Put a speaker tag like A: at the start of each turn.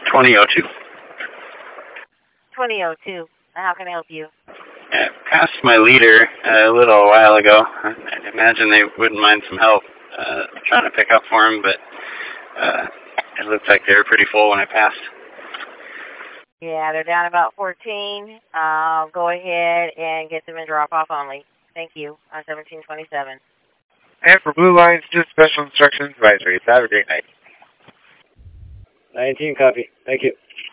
A: 2002.
B: 2002. How can I help you?
A: I passed my leader a little while ago. I imagine they wouldn't mind some help trying to pick up for him, but it looked like they were pretty full when I passed.
B: Yeah, they're down about 14. I'll go ahead and get them in drop-off only. Thank you. On 1727.
C: And for Blue Lines, just special instructions advisory. Have a great night.
A: 19 copy. Thank you.